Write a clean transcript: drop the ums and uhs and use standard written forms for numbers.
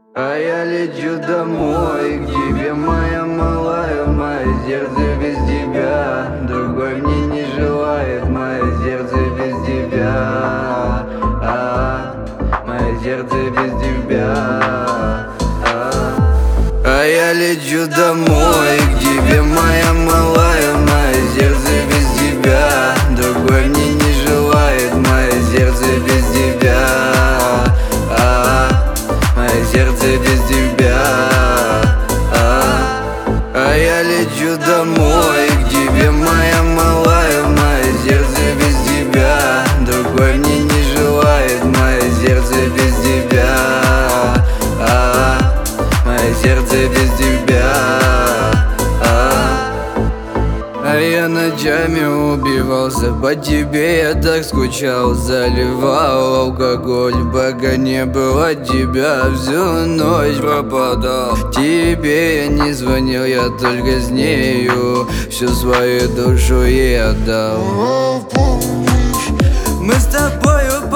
А я лечу домой к тебе, моя малая. Мое сердце без тебя, другой мне не желает. Мое сердце без тебя, мое сердце без тебя. А я лечу домой к тебе, моя малая. Мое сердце без тебя, другой мне не желает. Мое сердце без тебя, мое сердце без тебя. А я лечу домой к тебе, моя малая. Мое сердце без тебя, другой мне не желает. Мое сердце без тебя, мое сердце без тебя. А я ночами убивался по тебе, я так скучал. Заливал алкоголь, пока не было тебя. Всю ночь пропадал, тебе я не звонил. Я только с нею всю свою душу ей отдал. Мы с тобою